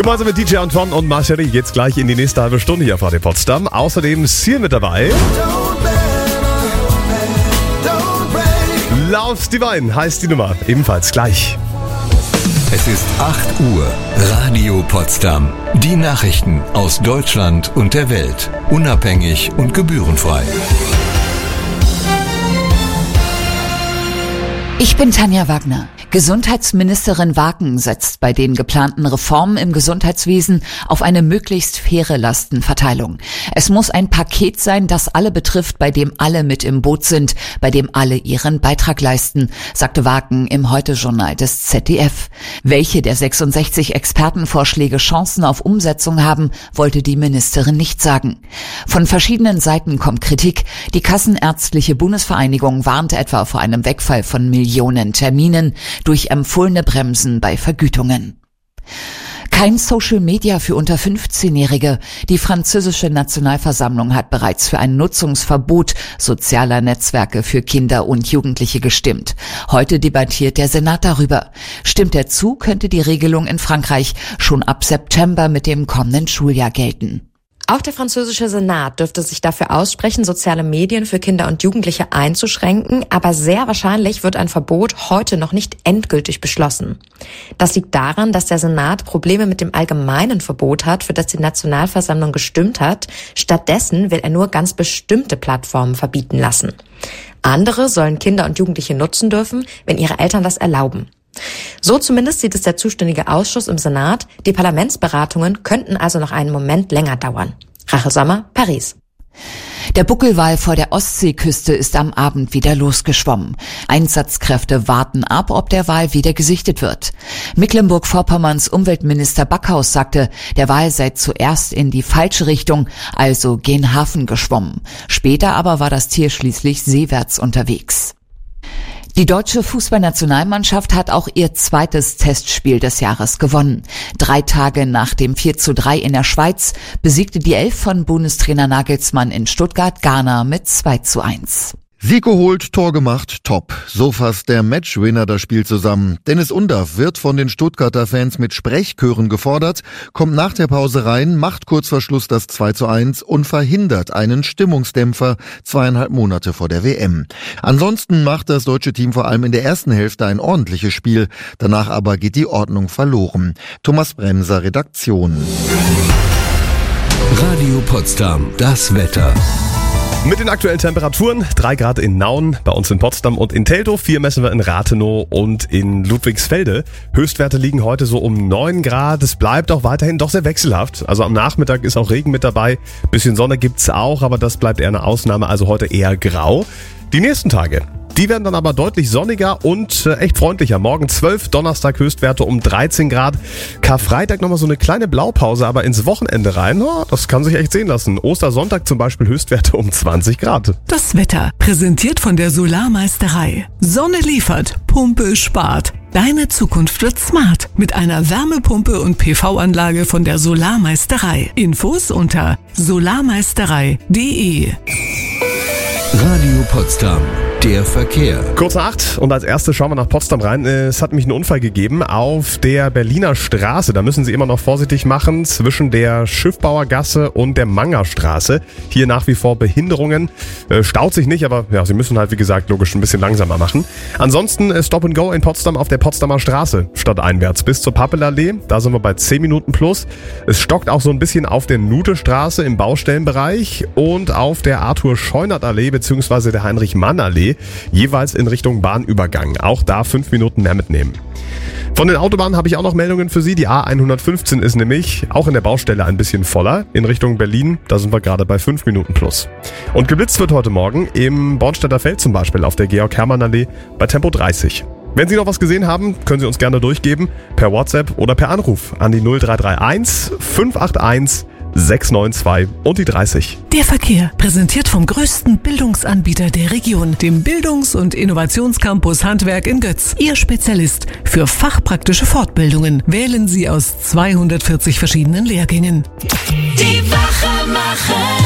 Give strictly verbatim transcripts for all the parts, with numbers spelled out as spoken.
Gemeinsam mit D J Anton und Marcherie geht's gleich in die nächste halbe Stunde hier auf Radio Potsdam. Außerdem Seal mit dabei. Love's Divine heißt die Nummer. Ebenfalls gleich. Es ist acht Uhr. Radio Potsdam. Die Nachrichten aus Deutschland und der Welt. Unabhängig und gebührenfrei. Ich bin Tanja Wagner. Gesundheitsministerin Waken setzt bei den geplanten Reformen im Gesundheitswesen auf eine möglichst faire Lastenverteilung. Es muss ein Paket sein, das alle betrifft, bei dem alle mit im Boot sind, bei dem alle ihren Beitrag leisten, sagte Waken im Heute-Journal des Z D F. Welche der sechsundsechzig Expertenvorschläge Chancen auf Umsetzung haben, wollte die Ministerin nicht sagen. Von verschiedenen Seiten kommt Kritik. Die Kassenärztliche Bundesvereinigung warnt etwa vor einem Wegfall von Millionen Terminen durch empfohlene Bremsen bei Vergütungen. Kein Social Media für unter fünfzehnjährige. Die französische Nationalversammlung hat bereits für ein Nutzungsverbot sozialer Netzwerke für Kinder und Jugendliche gestimmt. Heute debattiert der Senat darüber. Stimmt er zu, könnte die Regelung in Frankreich schon ab September mit dem kommenden Schuljahr gelten. Auch der französische Senat dürfte sich dafür aussprechen, soziale Medien für Kinder und Jugendliche einzuschränken, aber sehr wahrscheinlich wird ein Verbot heute noch nicht endgültig beschlossen. Das liegt daran, dass der Senat Probleme mit dem allgemeinen Verbot hat, für das die Nationalversammlung gestimmt hat. Stattdessen will er nur ganz bestimmte Plattformen verbieten lassen. Andere sollen Kinder und Jugendliche nutzen dürfen, wenn ihre Eltern das erlauben. So zumindest sieht es der zuständige Ausschuss im Senat. Die Parlamentsberatungen könnten also noch einen Moment länger dauern. Rachel Sommer, Paris. Der Buckelwal vor der Ostseeküste ist am Abend wieder losgeschwommen. Einsatzkräfte warten ab, ob der Wal wieder gesichtet wird. Mecklenburg-Vorpommerns Umweltminister Backhaus sagte, der Wal sei zuerst in die falsche Richtung, also gen Hafen geschwommen. Später aber war das Tier schließlich seewärts unterwegs. Die deutsche Fußballnationalmannschaft hat auch ihr zweites Testspiel des Jahres gewonnen. Drei Tage nach dem vier zu drei in der Schweiz besiegte die Elf von Bundestrainer Nagelsmann in Stuttgart Ghana mit zwei zu eins. Sieg geholt, Tor gemacht, top. So fasst der Matchwinner das Spiel zusammen. Dennis Undaff wird von den Stuttgarter Fans mit Sprechchören gefordert, kommt nach der Pause rein, macht kurz vor Schluss das zwei zu eins und verhindert einen Stimmungsdämpfer zweieinhalb Monate vor der W M. Ansonsten macht das deutsche Team vor allem in der ersten Hälfte ein ordentliches Spiel. Danach aber geht die Ordnung verloren. Thomas Bremser, Redaktion. Radio Potsdam, das Wetter. Mit den aktuellen Temperaturen, drei Grad in Nauen, bei uns in Potsdam und in Teltow, vier messen wir in Rathenow und in Ludwigsfelde. Höchstwerte liegen heute so um neun Grad, es bleibt auch weiterhin doch sehr wechselhaft. Also am Nachmittag ist auch Regen mit dabei, bisschen Sonne gibt's auch, aber das bleibt eher eine Ausnahme, also heute eher grau. Die nächsten Tage, die werden dann aber deutlich sonniger und äh, echt freundlicher. Morgen zwölf, Donnerstag Höchstwerte um dreizehn Grad. Karfreitag nochmal so eine kleine Blaupause, aber ins Wochenende rein, oh, das kann sich echt sehen lassen. Ostersonntag zum Beispiel Höchstwerte um zwanzig Grad. Das Wetter, präsentiert von der Solarmeisterei. Sonne liefert, Pumpe spart. Deine Zukunft wird smart mit einer Wärmepumpe und P V-Anlage von der Solarmeisterei. Infos unter solarmeisterei punkt de. Radio Potsdam. Der Verkehr. Kurz nach acht und als erstes schauen wir nach Potsdam rein. Es hat nämlich einen Unfall gegeben auf der Berliner Straße. Da müssen Sie immer noch vorsichtig machen zwischen der Schiffbauergasse und der Mangerstraße. Hier nach wie vor Behinderungen. Äh, staut sich nicht, aber ja, Sie müssen halt wie gesagt logisch ein bisschen langsamer machen. Ansonsten äh, Stop and Go in Potsdam auf der Potsdamer Straße stadteinwärts bis zur Pappelallee. Da sind wir bei zehn Minuten plus. Es stockt auch so ein bisschen auf der Nutestraße im Baustellenbereich und auf der Arthur-Scheunert-Allee bzw. der Heinrich-Mann-Allee. Jeweils in Richtung Bahnübergang. Auch da fünf Minuten mehr mitnehmen. Von den Autobahnen habe ich auch noch Meldungen für Sie. Die A hundertfünfzehn ist nämlich auch in der Baustelle ein bisschen voller. In Richtung Berlin, da sind wir gerade bei fünf Minuten plus. Und geblitzt wird heute Morgen im Bornstedter Feld zum Beispiel auf der Georg-Hermann-Allee bei Tempo dreißig. Wenn Sie noch was gesehen haben, können Sie uns gerne durchgeben per WhatsApp oder per Anruf an die null drei drei eins fünf acht eins sechs neun zwei und die dreißig. Der Verkehr, präsentiert vom größten Bildungsanbieter der Region, dem Bildungs- und Innovationscampus Handwerk in Götz. Ihr Spezialist für fachpraktische Fortbildungen. Wählen Sie aus zweihundertvierzig verschiedenen Lehrgängen. Die Wachemacher. Hier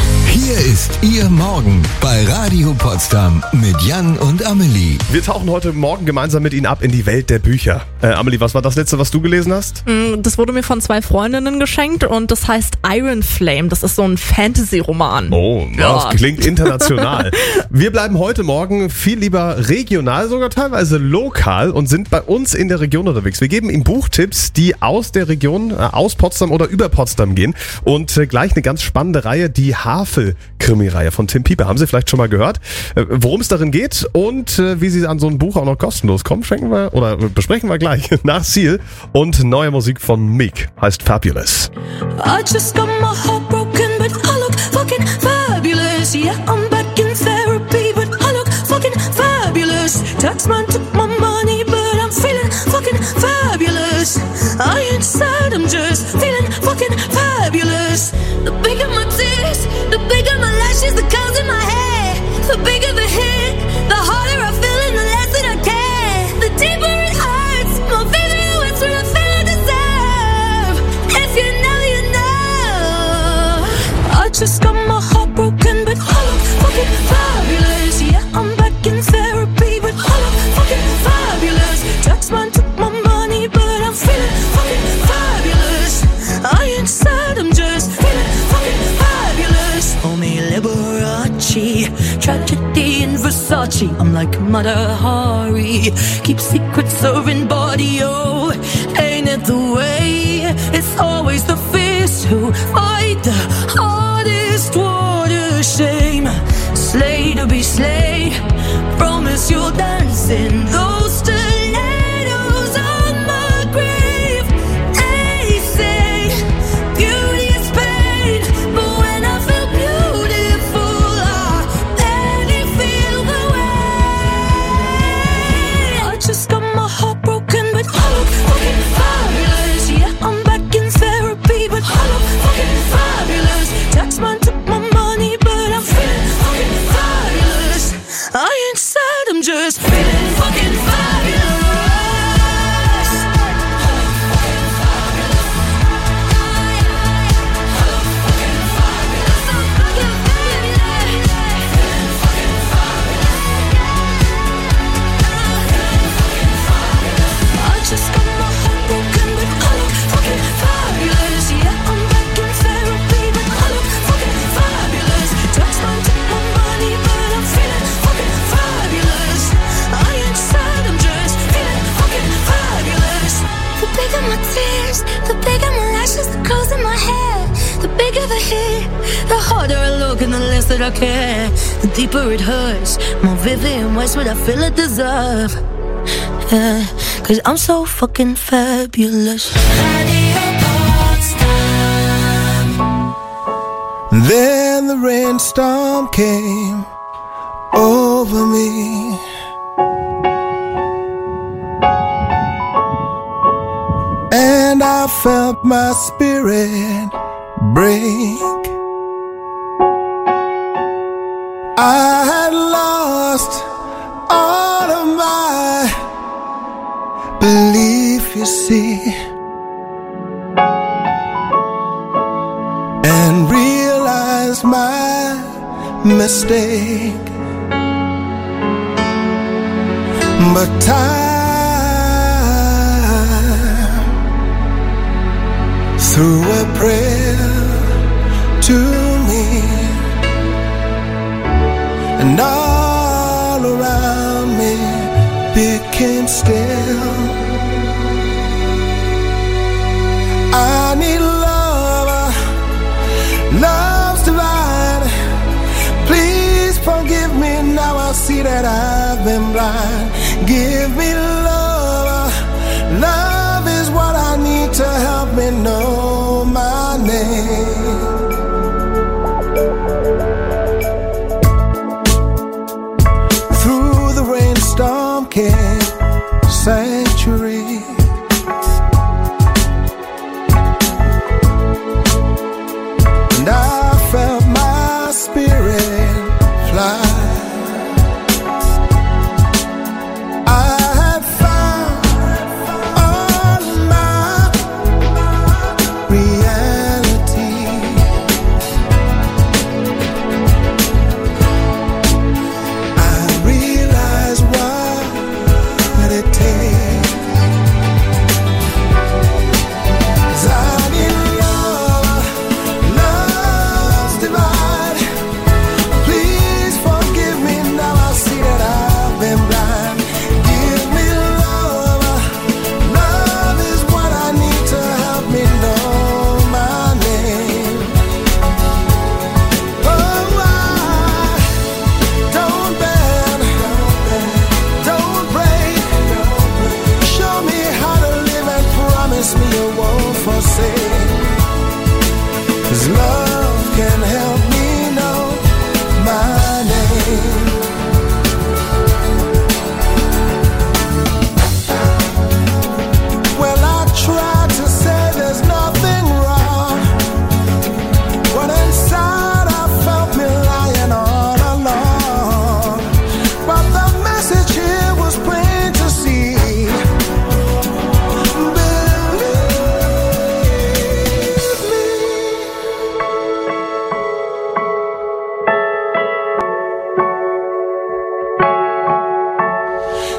Hier ist Ihr Morgen bei Radio Potsdam mit Jan und Amelie. Wir tauchen heute Morgen gemeinsam mit Ihnen ab in die Welt der Bücher. Äh, Amelie, was war das letzte, was du gelesen hast? Das wurde mir von zwei Freundinnen geschenkt und das heißt Iron Flame. Das ist so ein Fantasy-Roman. Oh, ja. Das klingt international. Wir bleiben heute Morgen viel lieber regional, sogar teilweise lokal und sind bei uns in der Region unterwegs. Wir geben Ihnen Buchtipps, die aus der Region, äh, aus Potsdam oder über Potsdam gehen. Und äh, gleich eine ganz spannende Reihe, die Havel-Krimi-Reihe von Tim Pieper. Haben Sie vielleicht schon mal gehört, äh, worum es darin geht und äh, wie Sie an so ein Buch auch noch kostenlos kommen, schenken wir oder besprechen wir gleich nach Seal. Und neue Musik von Meek heißt Fabulous. I just got my heart broken, but I look fucking fabulous. Yeah, I'm back in therapy, but I look fucking fabulous. Taxman took my money, but I'm feeling fucking fabulous. I ain't sad, I'm just feeling fucking fabulous. The bigger my tears, the bigger my lashes, the curls in my hair. The bigger the hit, the harder I feel and the less that I care. The deeper it hurts, my favorite words when I feel I deserve. If you know, you know. I just got my heart broken, but I look fucking fabulous. Yeah, I'm back in therapy, but I look fucking fabulous. Taxman took my money, but I'm feeling fucking fabulous. I ain't sad, I'm just feeling fucking fabulous. Homie Liberace, tragedy in Versace. I'm like Mata Hari, keep secrets serving body. Oh, ain't it the way? It's always the fierce who fight the hardest. What a shame. Slay to be slayed. Promise you'll dance in those stilettos on my grave. They say beauty is pain, but when I feel beautiful, I barely feel the way. I just got my heart broken, but I look fucking fabulous. Yeah, I'm back in therapy, but I look fucking fabulous. Taxman took my money, but I'm feeling fucking fabulous. I ain't sad, I'm just feeling fucking fabulous. I just got my heart broken, but I look fucking fabulous. Yeah, I'm back in therapy, but I look fucking fabulous. Taxman took my money, but I'm feeling fucking fabulous. I ain't sad, I'm just feeling fucking fabulous. The bigger my tears, the bigger my lashes, the curls in my hair. The bigger the hit, the harder I look and the less that I care. The deeper it hurts, more vivid and worse what I feel I deserve. Yeah, cause I'm so fucking fabulous. Then the rainstorm came over me. And I felt my spirit break. I had lost all of my belief, you see, and realized my mistake. But time threw a prayer to me, and all around me became still. I need love, love's divine. Please forgive me, now I see that I've been blind. Give me love, love is what I need to help me know my name. Through the rainstorm came sanctuary. And I felt my spirit fly. I had found all my reality.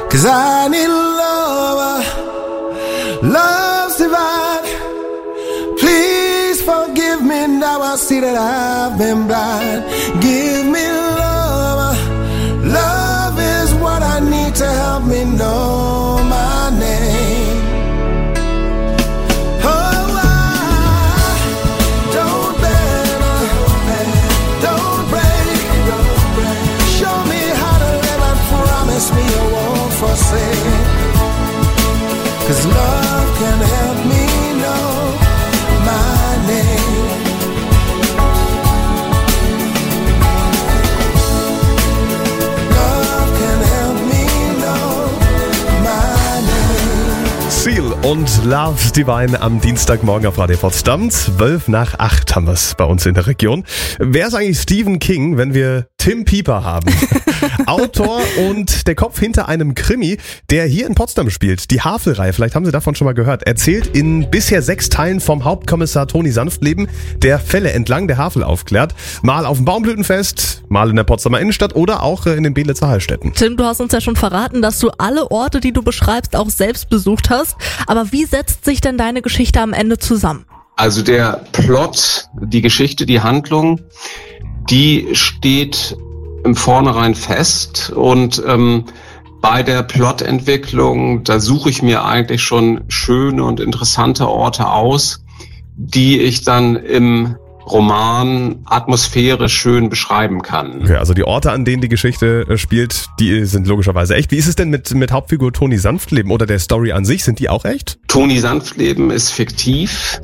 'cause I need love, love's divine. Please forgive me now, I see that I've been blind. Give me love, love is what I need to help me know my name. Oh, I don't bend, don't break, show me how to live and promise me you won't forsake. 'Cause love can help me know my name. Love can help me know my name. Seal und Love's Divine am Dienstagmorgen auf Radio Potsdam. Zwölf nach acht haben wir es bei uns in der Region. Wer ist eigentlich Stephen King, wenn wir Tim Pieper haben? Autor und der Kopf hinter einem Krimi, der hier in Potsdam spielt. Die Havel-Reihe, vielleicht haben Sie davon schon mal gehört, erzählt in bisher sechs Teilen vom Hauptkommissar Toni Sanftleben, der Fälle entlang der Havel aufklärt. Mal auf dem Baumblütenfest, mal in der Potsdamer Innenstadt oder auch in den Beelitzer Heilstätten. Tim, du hast uns ja schon verraten, dass du alle Orte, die du beschreibst, auch selbst besucht hast. Aber wie setzt sich denn deine Geschichte am Ende zusammen? Also der Plot, die Geschichte, die Handlung, die steht im Vornherein fest und ähm, bei der Plotentwicklung, da suche ich mir eigentlich schon schöne und interessante Orte aus, die ich dann im Roman atmosphärisch schön beschreiben kann. Okay, also die Orte, an denen die Geschichte spielt, die sind logischerweise echt. Wie ist es denn mit, mit Hauptfigur Toni Sanftleben oder der Story an sich? Sind die auch echt? Toni Sanftleben ist fiktiv.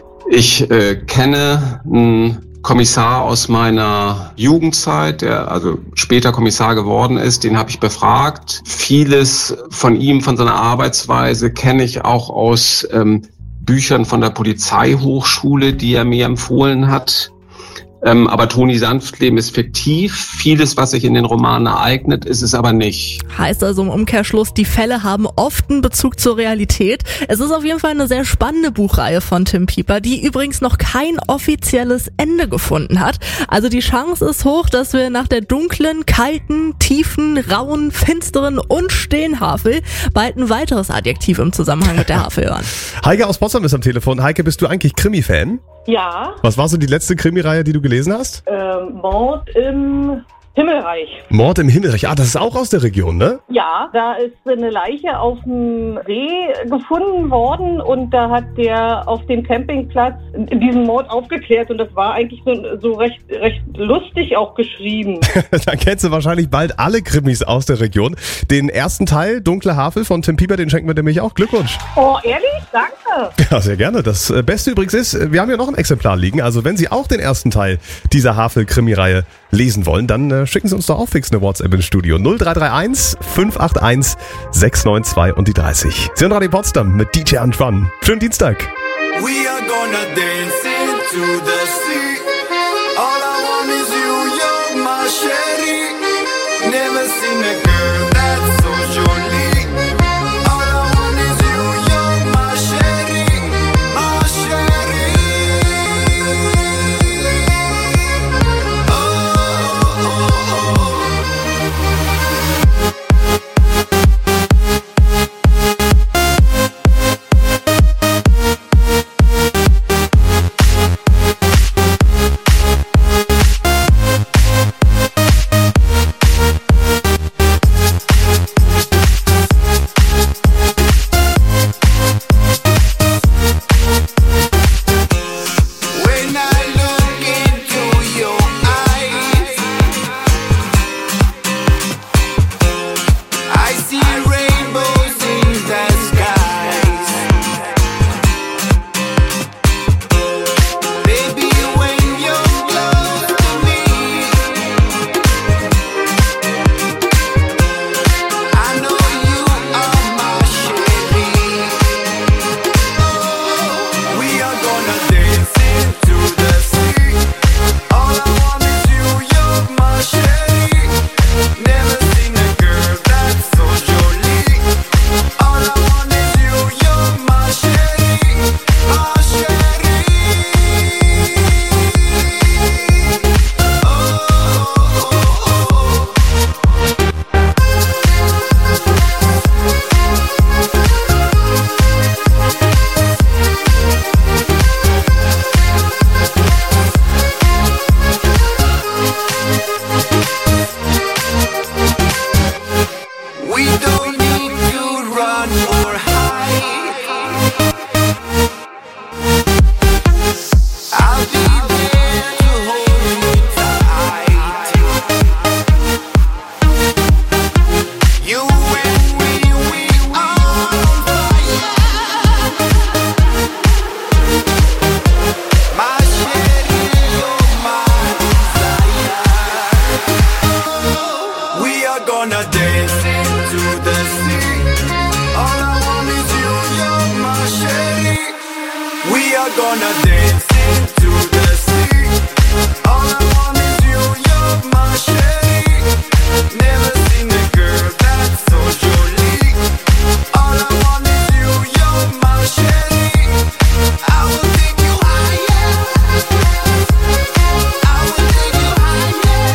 Ich äh, kenne einen Kommissar aus meiner Jugendzeit, der also später Kommissar geworden ist, den habe ich befragt. Vieles von ihm, von seiner Arbeitsweise kenne ich auch aus ähm, Büchern von der Polizeihochschule, die er mir empfohlen hat. Ähm, aber Toni Sanftleben ist fiktiv. Vieles, was sich in den Romanen ereignet, ist es aber nicht. Heißt also im Umkehrschluss, die Fälle haben oft einen Bezug zur Realität. Es ist auf jeden Fall eine sehr spannende Buchreihe von Tim Pieper, die übrigens noch kein offizielles Ende gefunden hat. Also die Chance ist hoch, dass wir nach der dunklen, kalten, tiefen, rauen, finsteren und stehen Havel bald ein weiteres Adjektiv im Zusammenhang mit der Havel hören. Heike aus Potsdam ist am Telefon. Heike, bist du eigentlich Krimi-Fan? Ja. Was war so die letzte Krimireihe, die du gelesen hast? Ähm, Mord im Himmelreich. Mord im Himmelreich. Ah, das ist auch aus der Region, ne? Ja, da ist eine Leiche auf dem See gefunden worden und da hat der auf dem Campingplatz diesen Mord aufgeklärt und das war eigentlich so, so recht, recht lustig auch geschrieben. Dann kennst du wahrscheinlich bald alle Krimis aus der Region. Den ersten Teil, Dunkle Havel von Tim Pieper, den schenken wir nämlich auch. Glückwunsch. Oh, ehrlich? Danke. Ja, sehr gerne. Das Beste übrigens ist, wir haben ja noch ein Exemplar liegen. Also wenn Sie auch den ersten Teil dieser Havel-Krimireihe lesen wollen, dann äh, schicken Sie uns doch auch fix eine WhatsApp ins Studio. null drei drei eins fünf acht eins sechs neun zwei und die dreißig. Sie hören Radio Potsdam mit D J Antoine. Schönen Dienstag. We are gonna dance into the sea. All I want is you, you're my sherry. Never seen a girl that's so jolly. All I want is you, you're my sherry, my sherry. Oh, oh, oh, oh. are gonna dance into the sea. All I want is you, you're my sherry. We are gonna dance into the sea. All I want is you, you're my sherry. Never seen a girl that's so jolie. All I want is you, you're my sherry. I will take you higher. I will take you higher.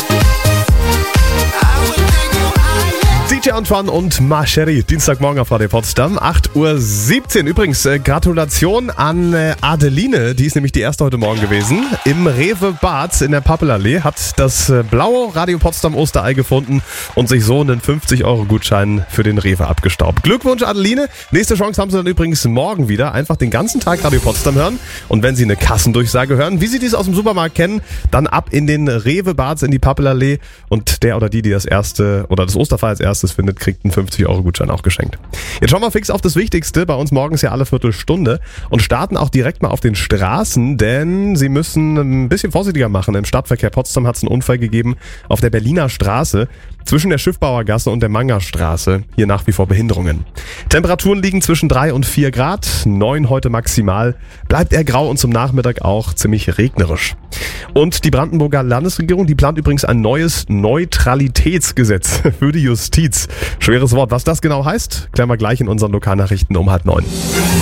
I will take you higher. D J Antoine und Macheri, Dienstagmorgen auf Radio Potsdam, acht Uhr siebzehn. Übrigens, äh, Gratulation an äh, Adeline, die ist nämlich die erste heute Morgen gewesen. Im Rewe Bad in der Pappelallee hat das äh, blaue Radio Potsdam Osterei gefunden und sich so einen fünfzig Euro Gutschein für den Rewe abgestaubt. Glückwunsch, Adeline. Nächste Chance haben Sie dann übrigens morgen wieder. Einfach den ganzen Tag Radio Potsdam hören. Und wenn Sie eine Kassendurchsage hören, wie Sie dies aus dem Supermarkt kennen, dann ab in den Rewe Bad in die Pappelallee. Und der oder die, die das erste oder das Osterfeuer als erstes findet, kriegt einen fünfzig Euro Gutschein auch geschenkt. Jetzt schauen wir fix auf das Wichtigste. Bei uns morgens ja alle Viertelstunde und starten auch direkt mal auf den Straßen, denn Sie müssen ein bisschen vorsichtiger machen. Im Stadtverkehr Potsdam hat es einen Unfall gegeben auf der Berliner Straße zwischen der Schiffbauergasse und der Mangerstraße. Hier nach wie vor Behinderungen. Temperaturen liegen zwischen drei und vier Grad, neun heute maximal. Bleibt eher grau und zum Nachmittag auch ziemlich regnerisch. Und die Brandenburger Landesregierung, die plant übrigens ein neues Neutralitätsgesetz für die Justiz. Schweres Wort. Was das genau heißt, klären wir gleich in unseren Lokalnachrichten um halb neun.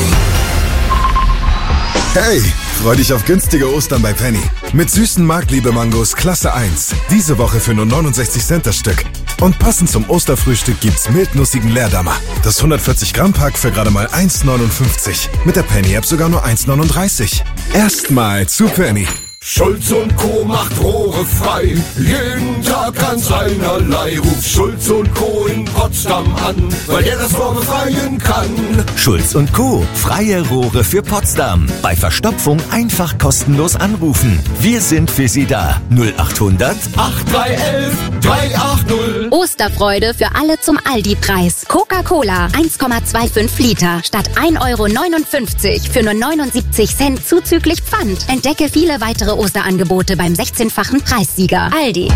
Hey, freu dich auf günstige Ostern bei Penny. Mit süßen Marktliebe-Mangos Klasse eins. Diese Woche für nur neunundsechzig Cent das Stück. Und passend zum Osterfrühstück gibt's mildnussigen Leerdammer. Das hundertvierzig Gramm Pack für gerade mal eins neunundfünfzig. Mit der Penny-App sogar nur eins neununddreißig. Erstmal zu Penny. Schulz und Co. macht Rohre frei, jeden Tag ganz einerlei. Ruft Schulz und Co. in Potsdam an, weil der das Rohr befreien kann. Schulz und Co. Freie Rohre für Potsdam. Bei Verstopfung einfach kostenlos anrufen. Wir sind für Sie da. null achthundert acht drei eins drei acht null. Osterfreude für alle zum Aldi-Preis. Coca-Cola eins Komma fünfundzwanzig Liter statt ein Euro neunundfünfzig für nur neunundsiebzig Cent zuzüglich Pfand. Entdecke viele weitere Osterangebote beim sechzehnfachen Preissieger. Aldi.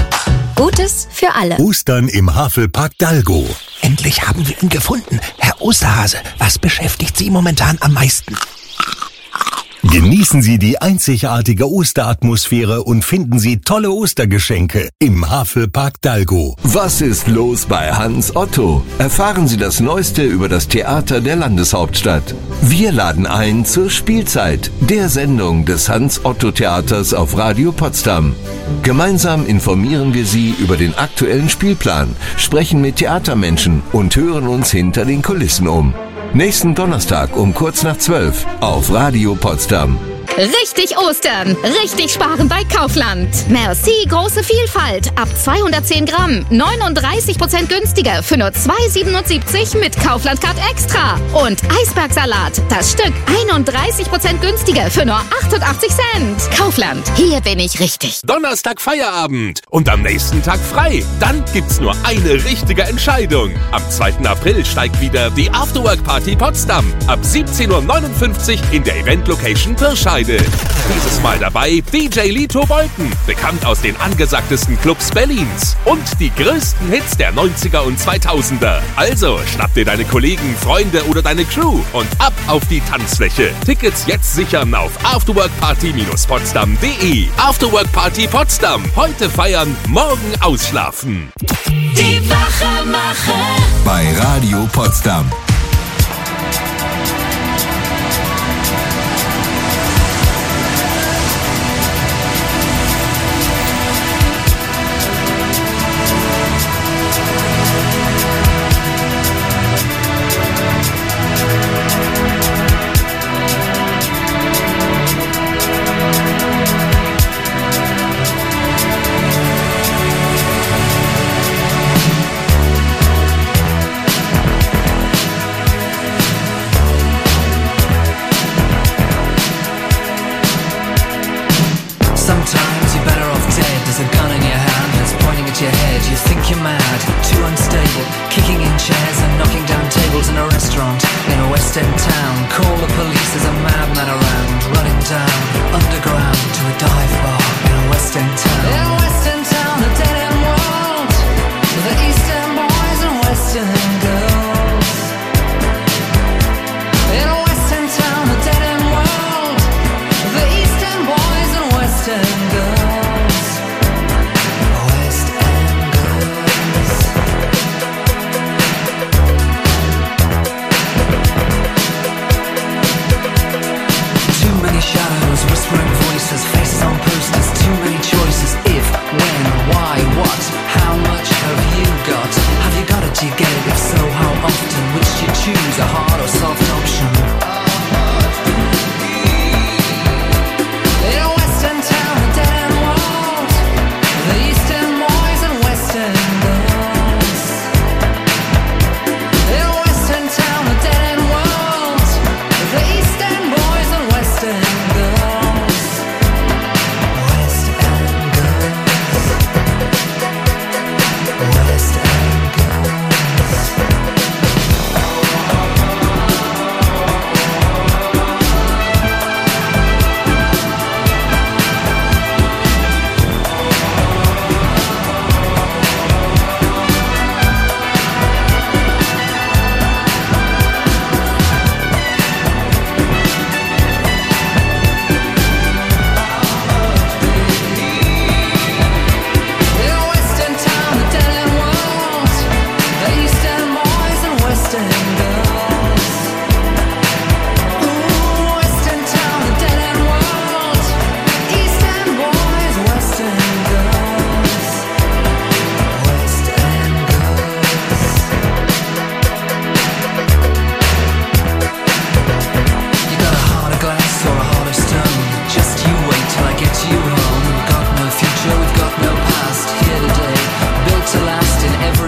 Gutes für alle. Ostern im Havelpark Dalgo. Endlich haben wir ihn gefunden. Herr Osterhase, was beschäftigt Sie momentan am meisten? Genießen Sie die einzigartige Osteratmosphäre und finden Sie tolle Ostergeschenke im Havelpark Dalgo. Was ist los bei Hans Otto? Erfahren Sie das Neueste über das Theater der Landeshauptstadt. Wir laden ein zur Spielzeit, der Sendung des Hans-Otto-Theaters auf Radio Potsdam. Gemeinsam informieren wir Sie über den aktuellen Spielplan, sprechen mit Theatermenschen und hören uns hinter den Kulissen um. Nächsten Donnerstag um kurz nach zwölf auf Radio Potsdam. Richtig Ostern, richtig sparen bei Kaufland. Merci, große Vielfalt. Ab zweihundertzehn Gramm, neununddreißig Prozent günstiger für nur zwei siebenundsiebzig mit Kaufland Card Extra. Und Eisbergsalat, das Stück einunddreißig Prozent günstiger für nur achtundachtzig Cent. Kaufland, hier bin ich richtig. Donnerstag Feierabend und am nächsten Tag frei. Dann gibt's nur eine richtige Entscheidung. Am zweiten April steigt wieder die Afterwork Party Potsdam. Ab siebzehn Uhr neunundfünfzig in der Event-Location Pirscheid. Dieses Mal dabei D J Lito Bolten, bekannt aus den angesagtesten Clubs Berlins. Und die größten Hits der neunziger und zweitausender. Also schnapp dir deine Kollegen, Freunde oder deine Crew und ab auf die Tanzfläche. Tickets jetzt sichern auf afterworkparty potsdam punkt de. Afterwork Party Potsdam. Heute feiern, morgen ausschlafen. Die Wachemacher bei Radio Potsdam. Sometimes you're better off dead. There's a gun in your hand that's pointing at your head. You think you're mad, too unstable, kicking in chairs and knocking down tables in a restaurant in a West End town. Call the police, there's a madman around, running down underground to a dive bar in a West End town. In a West End town, a dead end world.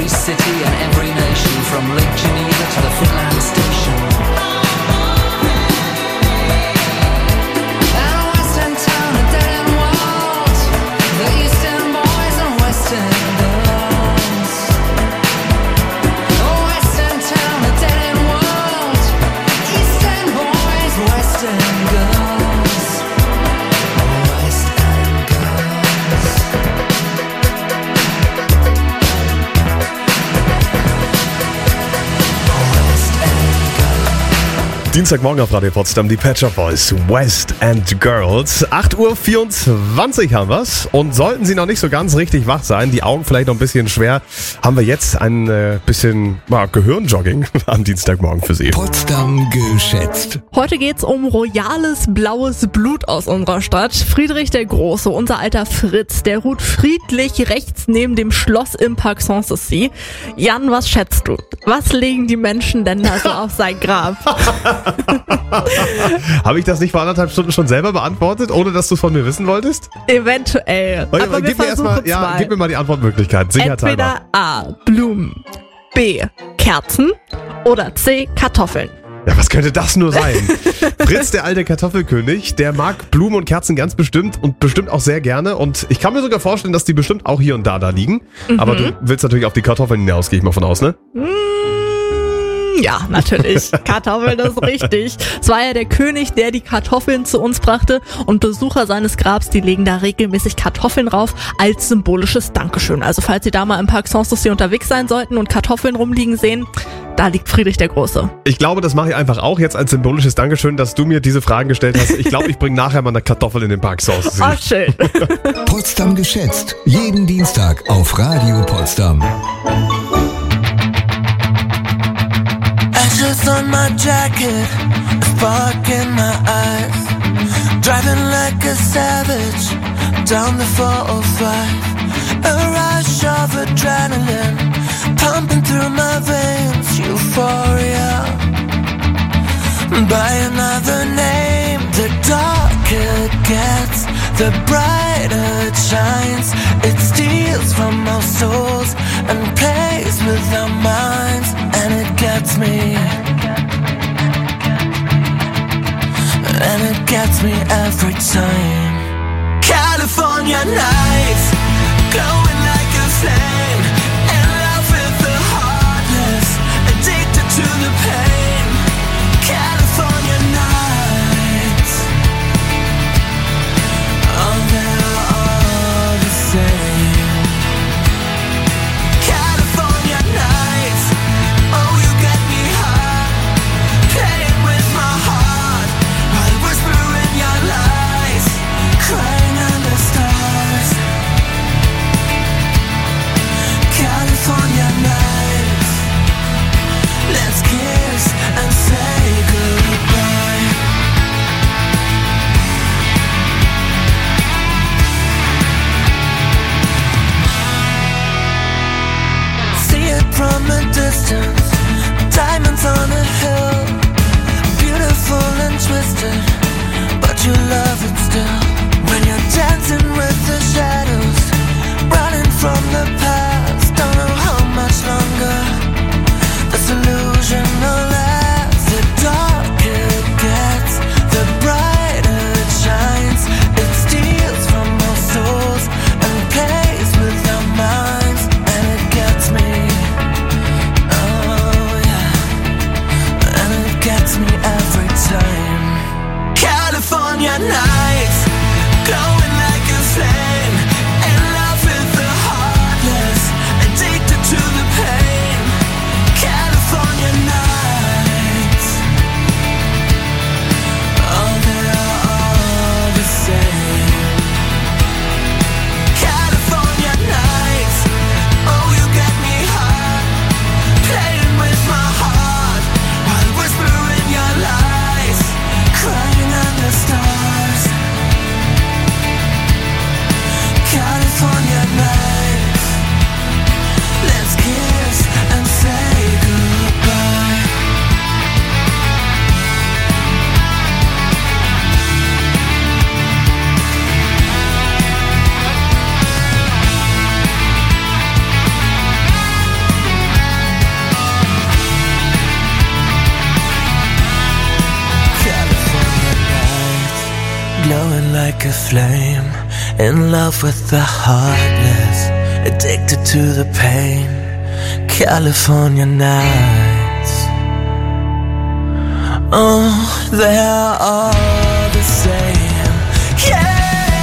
every city and every nation, from Lake Geneva to the Finland station. And a western town, a dead-end world, the eastern boys and western girls. A western town, a dead-end world, eastern boys, western girls. West End girls. Dienstagmorgen auf Radio Potsdam, die Pet Shop Boys, West End Girls. acht Uhr vierundzwanzig haben wir's. Und sollten Sie noch nicht so ganz richtig wach sein, die Augen vielleicht noch ein bisschen schwer, haben wir jetzt ein äh, bisschen ja, Gehirnjogging am Dienstagmorgen für Sie. Potsdam geschätzt. Heute geht's um royales blaues Blut aus unserer Stadt. Friedrich der Große, unser alter Fritz, der ruht friedlich rechts neben dem Schloss im Parc Sanssouci. Jan, was schätzt du? Was legen die Menschen denn da so auf sein Grab? Habe ich das nicht vor anderthalb Stunden schon selber beantwortet, ohne dass du es von mir wissen wolltest? Eventuell. Okay, aber gib, wir mir erst mal, ja, mal. gib mir mal die Antwortmöglichkeit. Sicherheitshalber. Entweder A, Blumen, B, Kerzen oder C, Kartoffeln. Ja, was könnte das nur sein? Fritz, der alte Kartoffelkönig, der mag Blumen und Kerzen ganz bestimmt und bestimmt auch sehr gerne. Und ich kann mir sogar vorstellen, dass die bestimmt auch hier und da da liegen. Mhm. Aber du willst natürlich auf die Kartoffeln hinaus, gehe ich mal von aus, ne? Ja, natürlich. Kartoffeln ist richtig. Es war ja der König, der die Kartoffeln zu uns brachte, und Besucher seines Grabs, die legen da regelmäßig Kartoffeln rauf als symbolisches Dankeschön. Also falls Sie da mal im Parc Sanssouci unterwegs sein sollten und Kartoffeln rumliegen sehen, da liegt Friedrich der Große. Ich glaube, das mache ich einfach auch jetzt als symbolisches Dankeschön, dass du mir diese Fragen gestellt hast. Ich glaube, ich bringe nachher mal eine Kartoffel in den Parc Sanssouci. Oh, schön. Potsdam geschätzt. Jeden Dienstag auf Radio Potsdam. Ashes on my jacket, a spark in my eyes. Driving like a savage down the four oh five. A rush of adrenaline pumping through my veins. Euphoria. By another name, the darker it gets, the brighter it shines. It steals from our souls and plays with our minds, and it gets me. And it gets me every time. California nights, glowing like a flame, in love with the heartless, addicted to the pain. California nights, oh, they're all the same. California nights, oh, you get me high, playing with my heart, while whispering your lies, crying under stars. California nights, let's kiss and say goodbye. See it from a distance, diamonds on a hill, beautiful and twisted, but you love it still. When you're dancing with the shadows, running from the past, don't know how much longer this illusion will last. The darker it gets, the brighter it shines. It steals from our souls and plays with our minds, and it gets me. Oh, like a flame, in love with the heartless, addicted to the pain. California nights, oh, they're all the same. Yeah.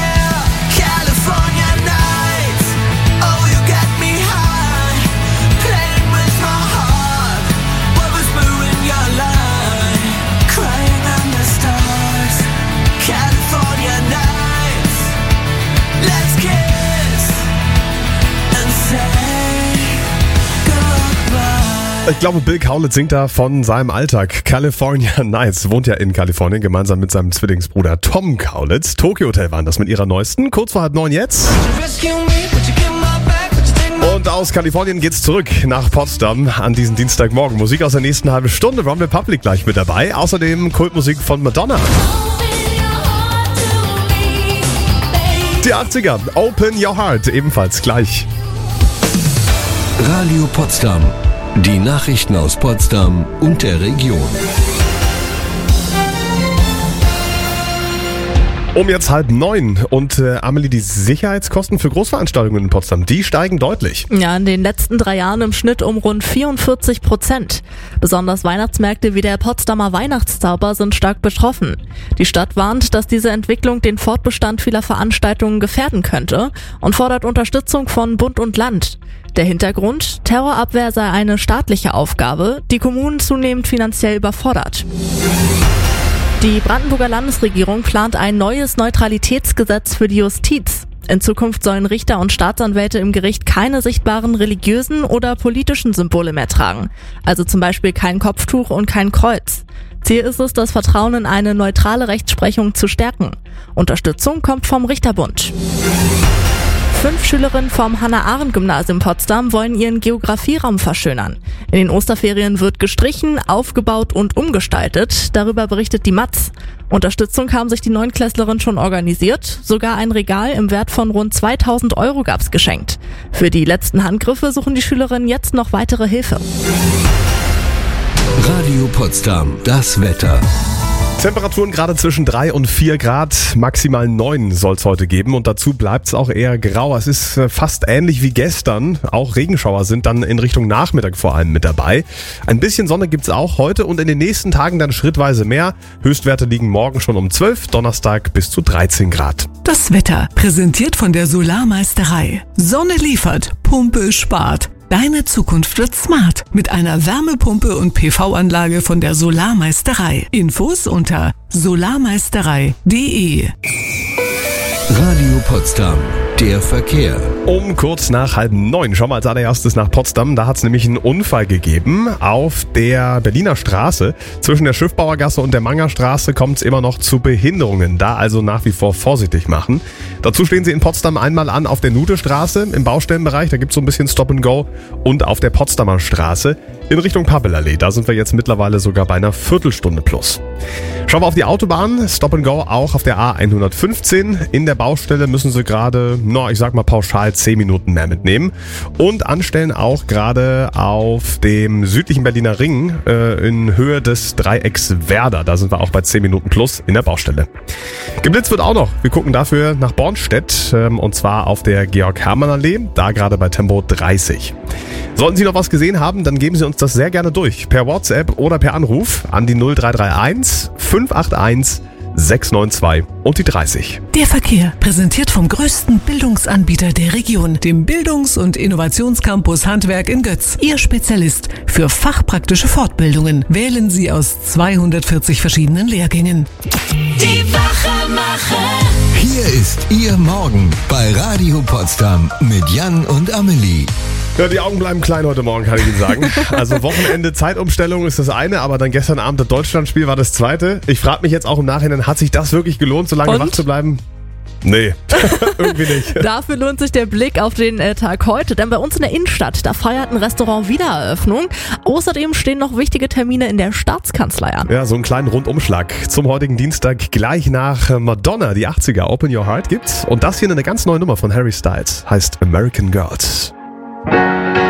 Ich glaube, Bill Kaulitz singt da von seinem Alltag. California Nights, wohnt ja in Kalifornien, gemeinsam mit seinem Zwillingsbruder Tom Kaulitz. Tokyo Hotel waren das mit ihrer neuesten. Kurz vor halb neun jetzt. Und aus Kalifornien geht's zurück nach Potsdam an diesem Dienstagmorgen. Musik aus der nächsten halben Stunde. Ron Republic gleich mit dabei. Außerdem Kultmusik von Madonna. Die achtziger, Open Your Heart, ebenfalls gleich. Radio Potsdam. Die Nachrichten aus Potsdam und der Region. Um jetzt halb neun. Und äh, Amelie, die Sicherheitskosten für Großveranstaltungen in Potsdam, die steigen deutlich. Ja, in den letzten drei Jahren im Schnitt um rund vierundvierzig Prozent. Besonders Weihnachtsmärkte wie der Potsdamer Weihnachtszauber sind stark betroffen. Die Stadt warnt, dass diese Entwicklung den Fortbestand vieler Veranstaltungen gefährden könnte und fordert Unterstützung von Bund und Land. Der Hintergrund: Terrorabwehr sei eine staatliche Aufgabe, die Kommunen zunehmend finanziell überfordert. Die Brandenburger Landesregierung plant ein neues Neutralitätsgesetz für die Justiz. In Zukunft sollen Richter und Staatsanwälte im Gericht keine sichtbaren religiösen oder politischen Symbole mehr tragen. Also zum Beispiel kein Kopftuch und kein Kreuz. Ziel ist es, das Vertrauen in eine neutrale Rechtsprechung zu stärken. Unterstützung kommt vom Richterbund. Fünf Schülerinnen vom Hannah-Arendt-Gymnasium Potsdam wollen ihren Geografieraum verschönern. In den Osterferien wird gestrichen, aufgebaut und umgestaltet. Darüber berichtet die Matz. Unterstützung haben sich die Neunklässlerinnen schon organisiert. Sogar ein Regal im Wert von rund zweitausend Euro gab's geschenkt. Für die letzten Handgriffe suchen die Schülerinnen jetzt noch weitere Hilfe. Radio Potsdam, das Wetter. Temperaturen gerade zwischen drei und vier Grad, maximal neun soll es heute geben und dazu bleibt es auch eher grau. Es ist fast ähnlich wie gestern, auch Regenschauer sind dann in Richtung Nachmittag vor allem mit dabei. Ein bisschen Sonne gibt's auch heute und in den nächsten Tagen dann schrittweise mehr. Höchstwerte liegen morgen schon um zwölf, Donnerstag bis zu dreizehn Grad. Das Wetter, präsentiert von der Solarmeisterei. Sonne liefert, Pumpe spart. Deine Zukunft wird smart mit einer Wärmepumpe und P V-Anlage von der Solarmeisterei. Infos unter solarmeisterei punkt de. Radio Potsdam, der Verkehr. Um kurz nach halb neun schauen wir als allererstes nach Potsdam. Da hat es nämlich einen Unfall gegeben auf der Berliner Straße. Zwischen der Schiffbauergasse und der Mangerstraße kommt es immer noch zu Behinderungen. Da also nach wie vor vorsichtig machen. Dazu stehen Sie in Potsdam einmal an auf der Nutestraße im Baustellenbereich. Da gibt es so ein bisschen Stop and Go. Und auf der Potsdamer Straße in Richtung Pappelallee. Da sind wir jetzt mittlerweile sogar bei einer Viertelstunde plus. Schauen wir auf die Autobahn. Stop and Go auch auf der A hundertfünfzehn. In der Baustelle müssen Sie gerade, na, ich sag mal pauschal zehn Minuten mehr mitnehmen. Und anstellen auch gerade auf dem südlichen Berliner Ring äh, in Höhe des Dreiecks Werder. Da sind wir auch bei zehn Minuten plus in der Baustelle. Geblitzt wird auch noch. Wir gucken dafür nach Bornstedt ähm, und zwar auf der Georg-Hermann-Allee. Da gerade bei Tempo dreißig. Sollten Sie noch was gesehen haben, dann geben Sie uns das sehr gerne durch. Per WhatsApp oder per Anruf an die null drei drei eins fünf acht eins sechs neun zwei und die dreißig. Der Verkehr, präsentiert vom größten Bildungsanbieter der Region, dem Bildungs- und Innovationscampus Handwerk in Götz. Ihr Spezialist für fachpraktische Fortbildungen. Wählen Sie aus zweihundertvierzig verschiedenen Lehrgängen. Die Wachemacher. Hier ist Ihr Morgen bei Radio Potsdam mit Jan und Amelie. Ja, die Augen bleiben klein heute Morgen, kann ich Ihnen sagen. Also Wochenende, Zeitumstellung ist das eine, aber dann gestern Abend das Deutschlandspiel war das zweite. Ich frage mich jetzt auch im Nachhinein, hat sich das wirklich gelohnt, so lange Und? wach zu bleiben? Nee, irgendwie nicht. Dafür lohnt sich der Blick auf den äh, Tag heute, denn bei uns in der Innenstadt, da feiert ein Restaurant Wiedereröffnung. Außerdem stehen noch wichtige Termine in der Staatskanzlei an. Ja, so einen kleinen Rundumschlag zum heutigen Dienstag gleich nach Madonna, die achtziger, Open Your Heart gibt's. Und das hier eine ganz neue Nummer von Harry Styles, heißt American Girls. Thank you.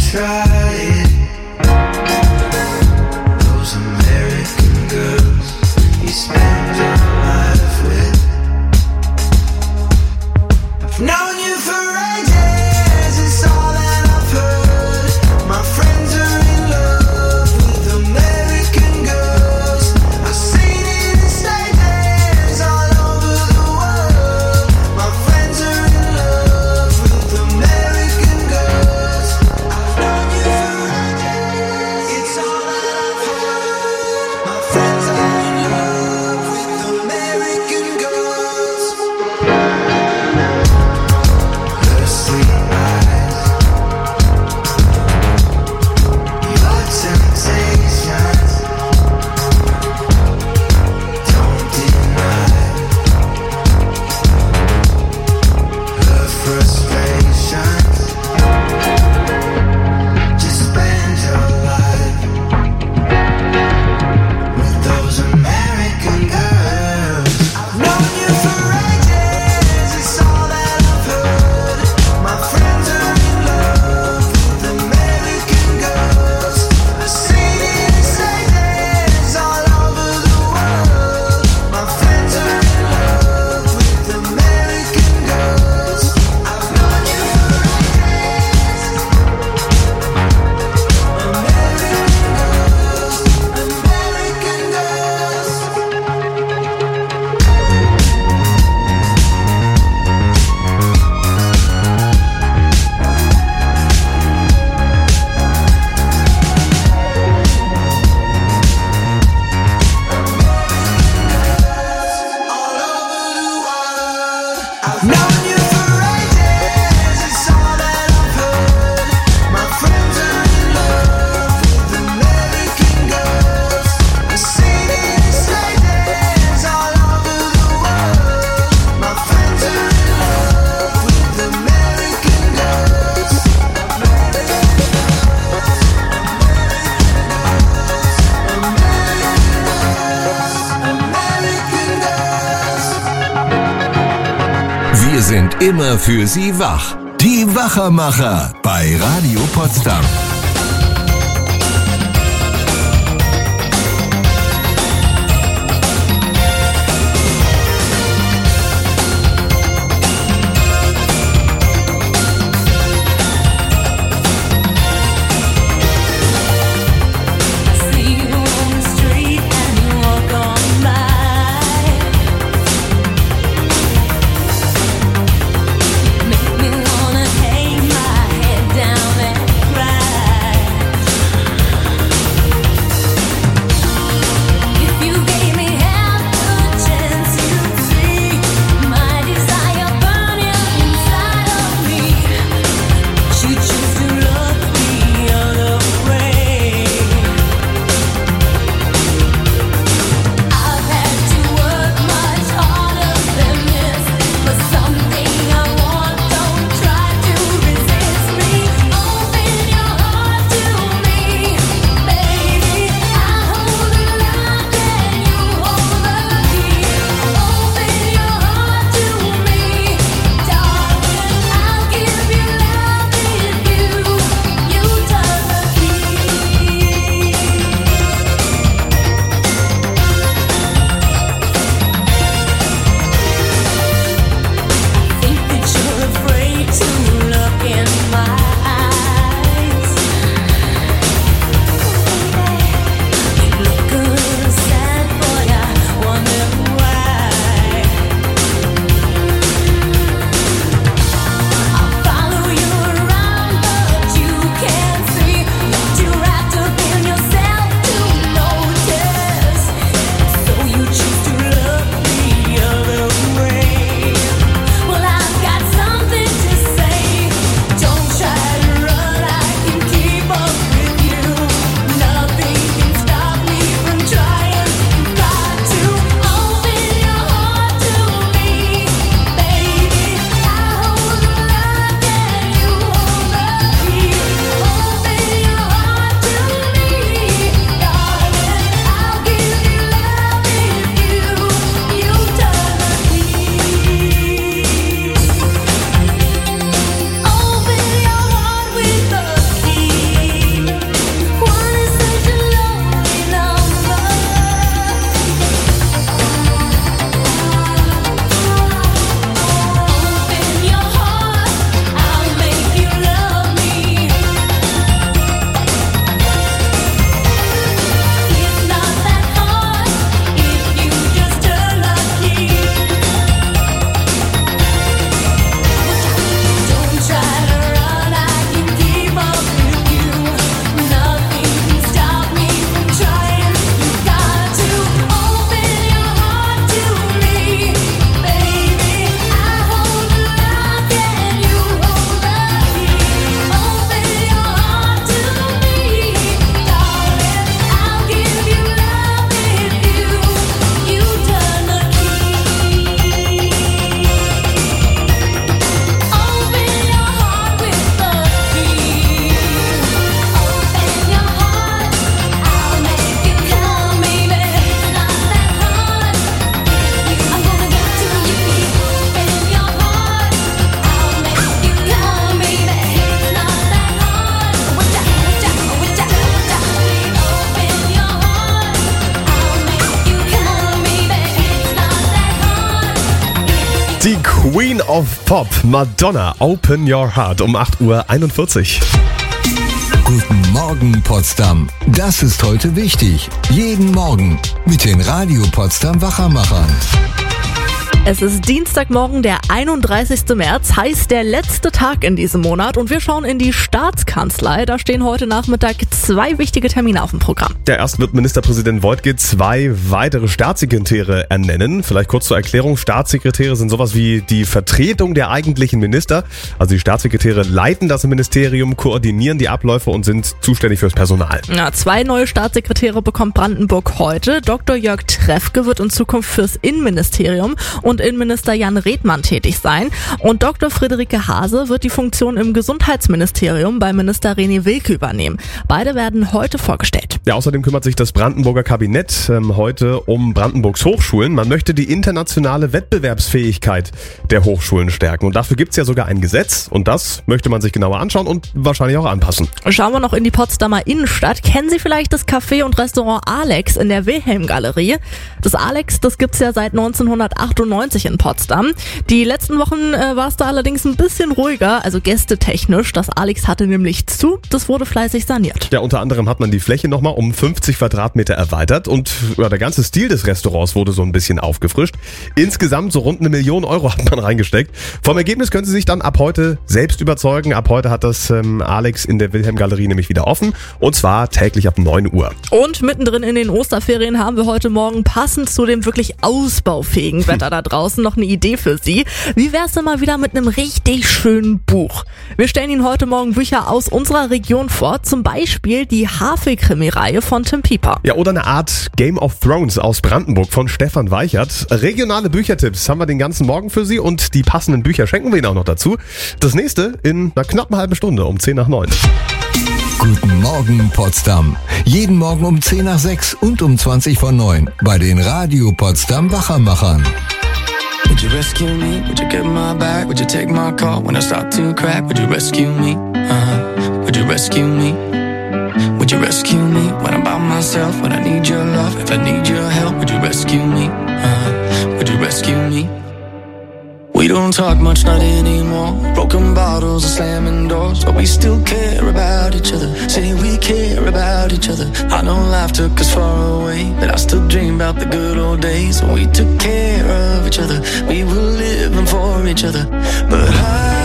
try it. Those American girls you spend your life with. I've known you for ages, it's all that I've heard. My friends are in love with American girls. I've seen it in stages all over the world. My friends are in love with American girls. I've known you for ages, it's all that I've heard. My friends are in love with American girls. Her sweet eyes, your temptations, don't deny her frustrations. Just spend your life with those American girls. I've known you for ages, it's all that I've heard. My friends are in love with American girls. I've seen it in stages all over the world. My friends are in love with American girls. I've known you for ages. American girls, American girls. I've known you for ages, it's all that I've heard. My friends are in love with American girls. I've seen it in stages all over the world. My friends are in love with American girls. American girls. Wir sind immer für Sie wach. Die Wachermacher bei Radio Potsdam. See you on the street and you walk on by. Make me wanna hang my head down and cry. Die Queen of Pop, Madonna, Open Your Heart um acht Uhr einundvierzig. Guten Morgen, Potsdam. Das ist heute wichtig. Jeden Morgen mit den Radio Potsdam Wachermachern. Es ist Dienstagmorgen, der einunddreißigsten März, heißt der letzte Tag in diesem Monat und wir schauen in die Staatskanzlei. Da stehen heute Nachmittag zwei wichtige Termine auf dem Programm. Ja, erst wird Ministerpräsident Woidke zwei weitere Staatssekretäre ernennen. Vielleicht kurz zur Erklärung, Staatssekretäre sind sowas wie die Vertretung der eigentlichen Minister. Also die Staatssekretäre leiten das Ministerium, koordinieren die Abläufe und sind zuständig fürs Personal. Ja, zwei neue Staatssekretäre bekommt Brandenburg heute. Doktor Jörg Trefke wird in Zukunft fürs Innenministerium und Innenminister Jan Redmann tätig sein. Und Doktor Friederike Hase wird die Funktion im Gesundheitsministerium bei Minister René Wilke übernehmen. Beide werden heute vorgestellt. Ja, außerdem kümmert sich das Brandenburger Kabinett ähm, heute um Brandenburgs Hochschulen. Man möchte die internationale Wettbewerbsfähigkeit der Hochschulen stärken. Und dafür gibt's ja sogar ein Gesetz. Und das möchte man sich genauer anschauen und wahrscheinlich auch anpassen. Schauen wir noch in die Potsdamer Innenstadt. Kennen Sie vielleicht das Café und Restaurant Alex in der Wilhelm-Galerie? Das Alex, das gibt's ja seit neunzehnhundertachtundneunzig in Potsdam. Die letzten Wochen äh, war es da allerdings ein bisschen ruhiger, also gästetechnisch. Das Alex hatte nämlich zu, das wurde fleißig saniert. Ja, unter anderem hat man die Fläche nochmal um fünfzig Quadratmeter erweitert und ja, der ganze Stil des Restaurants wurde so ein bisschen aufgefrischt. Insgesamt so rund eine Million Euro hat man reingesteckt. Vom Ergebnis können Sie sich dann ab heute selbst überzeugen. Ab heute hat das ähm, Alex in der Wilhelm-Galerie nämlich wieder offen und zwar täglich ab neun Uhr. Und mittendrin in den Osterferien haben wir heute Morgen passend zu dem wirklich ausbaufähigen Wetter da draußen noch eine Idee für Sie. Wie wär's denn mal wieder mit einem richtig schönen Buch? Wir stellen Ihnen heute Morgen Bücher aus unserer Region vor, zum Beispiel die Havel-Krimi-Reihe von Tim Pieper. Ja, oder eine Art Game of Thrones aus Brandenburg von Stefan Weichert. Regionale Büchertipps haben wir den ganzen Morgen für Sie und die passenden Bücher schenken wir Ihnen auch noch dazu. Das nächste in einer knappen halben Stunde um zehn nach neun. Guten Morgen, Potsdam. Jeden Morgen um zehn nach sechs und um zwanzig vor neun bei den Radio Potsdam Wachermachern. Would you rescue me? Would you get my back? Would you take my call when I start to crack? Would you rescue me? Uh-huh. Would you rescue me? Would you rescue me when I'm by myself? When I need your love, if I need your help, would you rescue me? Uh-huh. Would you rescue me? We don't talk much, not anymore. Broken bottles and slamming doors, but we still care about each other. Say we care about each other. I know life took us far away, but I still dream about the good old days when we took care of each other. We were living for each other. But I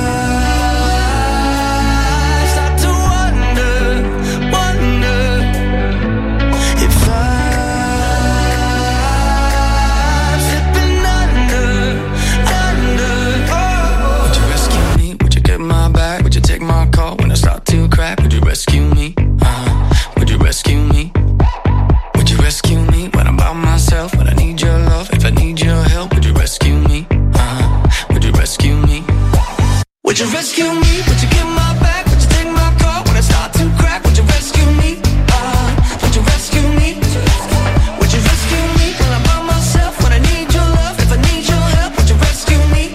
start to wonder, wonder if I'm slipping under. Would you rescue me? Would you get my back? Would you take my call when I start to crack? Would you rescue me? Uh-huh. Would you rescue me? Would you rescue me when I'm by myself? When I need your love, if I need your help, would you rescue me? Uh-huh. Would you rescue me? Would you rescue me? Would you get my back? Would you take my call when I start to crack? Would you rescue me? Uh-huh. Would you rescue me? Would you rescue me when I'm by myself? When I need your love, if I need your help, would you rescue me?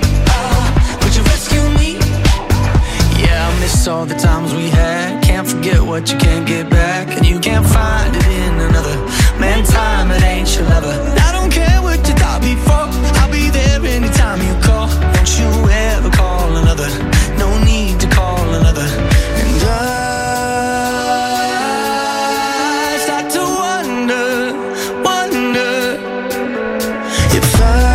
All the times we had, can't forget what you can't get back, and you can't find it in another. Man, time, it ain't your lover. I don't care what you thought before, I'll be there anytime you call. Don't you ever call another, no need to call another. And I start to wonder, wonder if I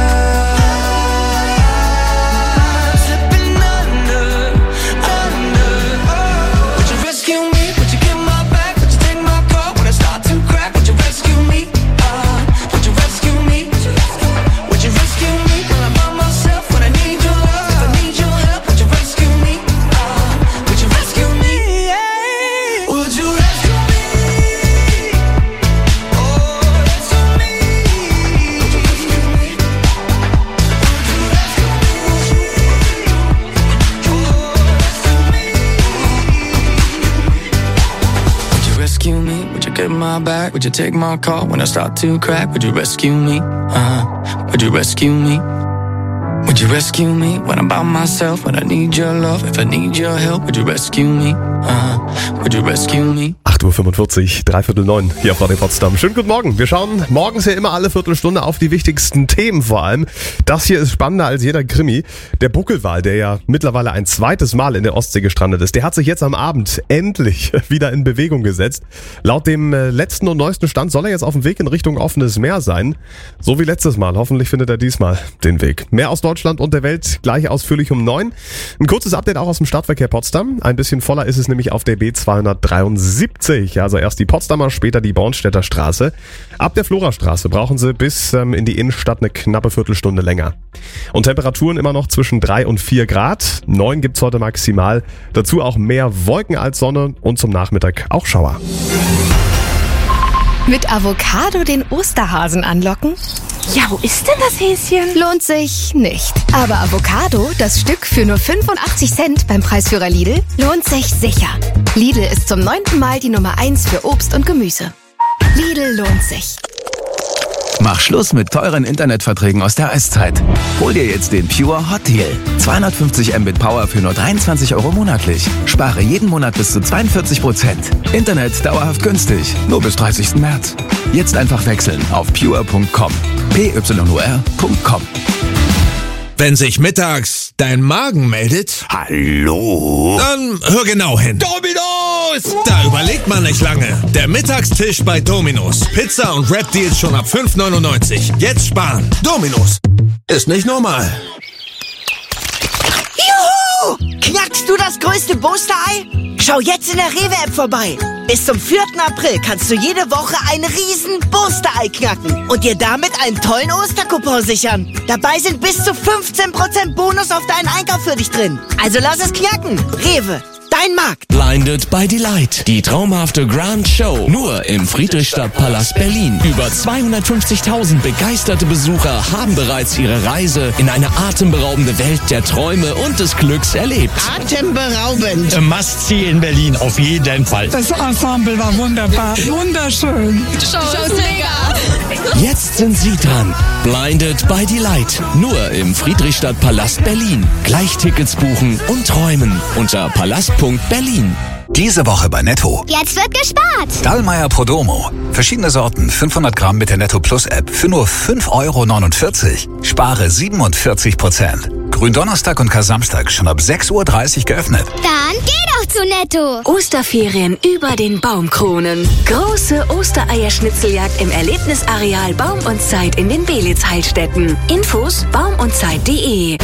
back? Would you take my call when I start to crack? Would you rescue me? Uh-huh. Would you rescue me? Would you rescue me when I'm by myself? When I need your love, if I need your help, would you rescue me? Uh-huh. Would you rescue me? acht Uhr fünfundvierzig, dreiviertel neun hier auf Radio Potsdam. Schönen guten Morgen. Wir schauen morgens ja immer alle Viertelstunde auf die wichtigsten Themen vor allem. Das hier ist spannender als jeder Krimi. Der Buckelwal, der ja mittlerweile ein zweites Mal in der Ostsee gestrandet ist, der hat sich jetzt am Abend endlich wieder in Bewegung gesetzt. Laut dem letzten und neuesten Stand soll er jetzt auf dem Weg in Richtung offenes Meer sein. So wie letztes Mal. Hoffentlich findet er diesmal den Weg. Mehr aus Deutschland und der Welt gleich ausführlich um neun. Ein kurzes Update auch aus dem Stadtverkehr Potsdam. Ein bisschen voller ist es nämlich auf der B zweihundertdreiundsiebzig. Also erst die Potsdamer, später die Bornstedter Straße. Ab der Florastraße brauchen Sie bis ähm, in die Innenstadt eine knappe Viertelstunde länger. Und Temperaturen immer noch zwischen drei und vier Grad. neun gibt's heute maximal. Dazu auch mehr Wolken als Sonne und zum Nachmittag auch Schauer. Mit Avocado den Osterhasen anlocken? Ja, wo ist denn das Häschen? Lohnt sich nicht. Aber Avocado, das Stück für nur fünfundachtzig Cent beim Preisführer Lidl, lohnt sich sicher. Lidl ist zum neunten Mal die Nummer eins für Obst und Gemüse. Lidl lohnt sich. Mach Schluss mit teuren Internetverträgen aus der Eiszeit. Hol dir jetzt den Pure Hot Deal. zweihundertfünfzig Mbit Power für nur dreiundzwanzig Euro monatlich. Spare jeden Monat bis zu zweiundvierzig Prozent. Internet dauerhaft günstig. Nur bis dreißigsten März. Jetzt einfach wechseln auf pure punkt com. P Y U R punkt com. Wenn sich mittags dein Magen meldet, hallo, dann hör genau hin. Dominos! Da überlegt man nicht lange. Der Mittagstisch bei Dominos. Pizza und Wrap-Deals schon ab fünf neunundneunzig. Jetzt sparen. Dominos. Ist nicht normal. Juhu! Knackst du das größte Booster-Ei? Schau jetzt in der Rewe-App vorbei. Bis zum vierten April kannst du jede Woche ein riesen Booster-Ei knacken und dir damit einen tollen Ostercoupon sichern. Dabei sind bis zu fünfzehn Prozent Bonus auf deinen Einkauf für dich drin. Also lass es knacken. Rewe, dein Markt. Blinded by Delight. Die traumhafte Grand Show. Nur im Friedrichstadtpalast Berlin. Über zweihundertfünfzigtausend begeisterte Besucher haben bereits ihre Reise in eine atemberaubende Welt der Träume und des Glücks erlebt. Atemberaubend. Must-see in Berlin, auf jeden Fall. Das Ensemble war wunderbar. Wunderschön. Show ist mega. Jetzt sind Sie dran. Blinded by Delight. Nur im Friedrichstadtpalast Berlin. Gleich Tickets buchen und träumen unter palast punkt berlin. Diese Woche bei Netto. Jetzt wird gespart. Dallmayr Prodomo. Verschiedene Sorten, fünfhundert Gramm mit der Netto Plus App für nur fünf Euro neunundvierzig. Spare siebenundvierzig Prozent. Gründonnerstag und Kar-Samstag schon ab sechs Uhr dreißig geöffnet. Dann geh doch zu Netto. Osterferien über den Baumkronen. Große Ostereierschnitzeljagd im Erlebnisareal Baum und Zeit in den Belitz-Heilstätten. Infos baum und zeit punkt de.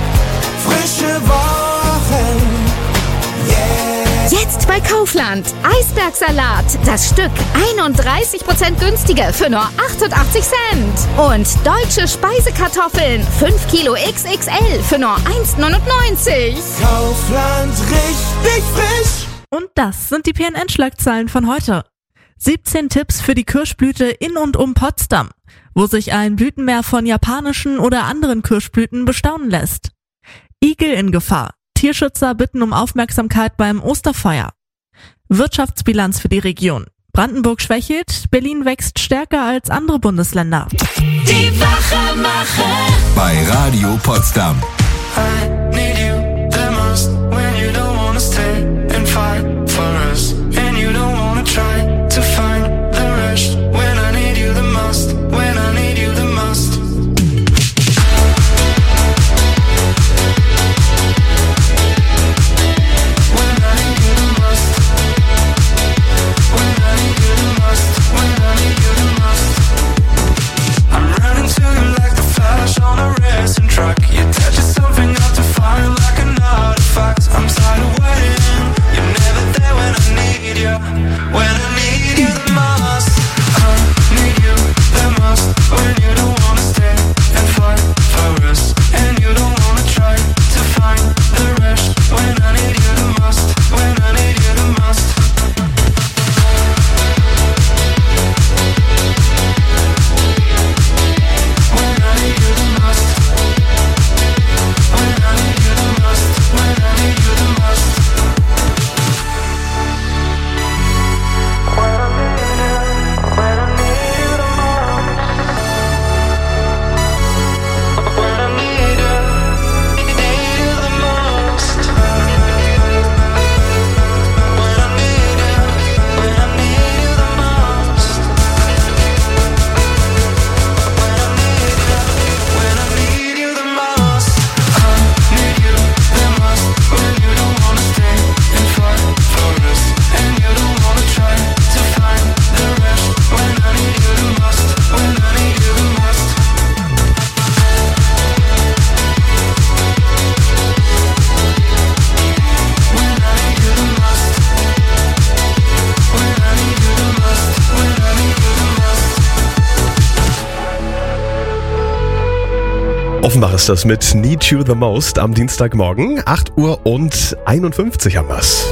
Frische Wochen. Jetzt bei Kaufland. Eisbergsalat. Das Stück einunddreißig Prozent günstiger für nur achtundachtzig Cent. Und deutsche Speisekartoffeln. fünf Kilo X X L für nur eins neunundneunzig. Kaufland, richtig frisch. Und das sind die P N N-Schlagzeilen von heute. siebzehn Tipps für die Kirschblüte in und um Potsdam, wo sich ein Blütenmeer von japanischen oder anderen Kirschblüten bestaunen lässt. Igel in Gefahr. Tierschützer bitten um Aufmerksamkeit beim Osterfeuer. Wirtschaftsbilanz für die Region. Brandenburg schwächelt, Berlin wächst stärker als andere Bundesländer. Die Wachemacher bei Radio Potsdam. I need you the most when you don't wanna stay and fight for us. And you don't wanna try to find the rush when I need you the most, when I need you the most. On a racing truck, you touch something not to Offenbach ist das mit Need You the Most am Dienstagmorgen. acht Uhr und einundfünfzig haben wir's.